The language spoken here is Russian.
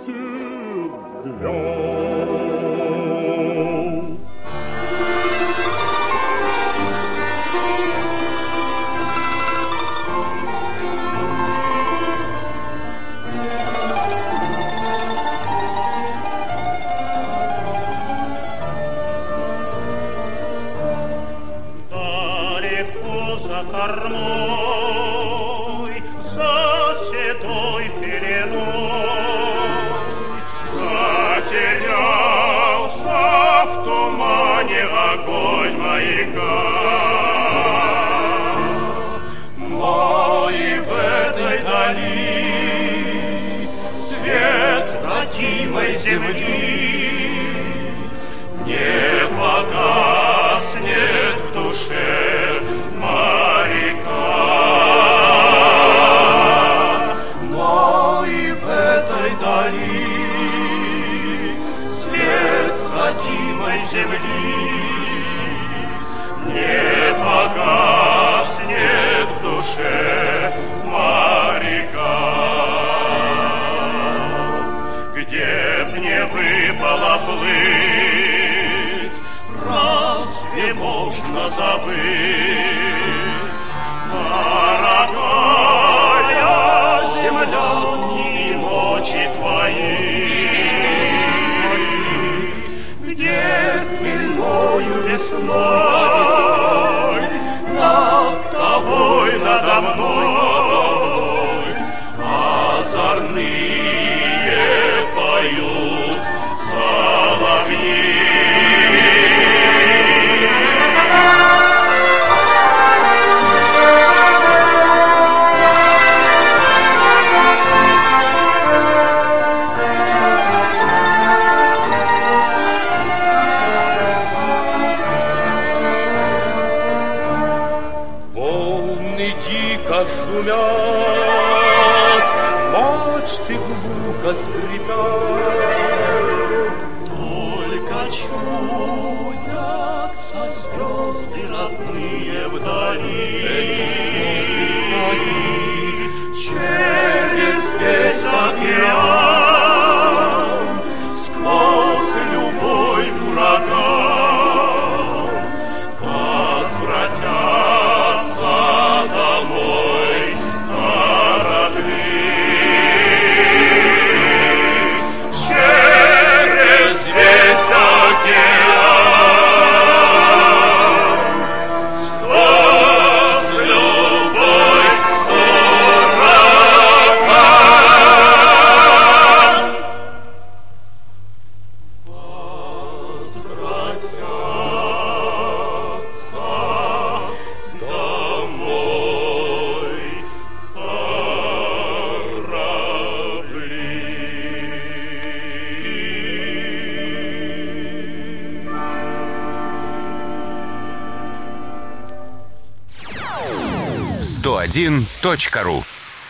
свет взгляд. Кормой, за седой пеленой, затерялся в тумане огонь маяка. Но и в этой дали свет родимой земли не погаснет в душе моряка. Но и в этой дали свет родимой земли не погаснет в душе моряка. Где б не выпало плыть, разве можно забыть? Дорогая земля, дни и ночи твои, где хмельною весной над тобой, надо мной озорные поют соловьи. Шумят, мачты глухо скрипят, только чудятся звезды родные вдали. Эти звезды вдали через весь океан, сквозь любой ураган возвратятся домой корабли. Через весь океан, сквозь любой ураган возвратятся домой корабли. 101.ru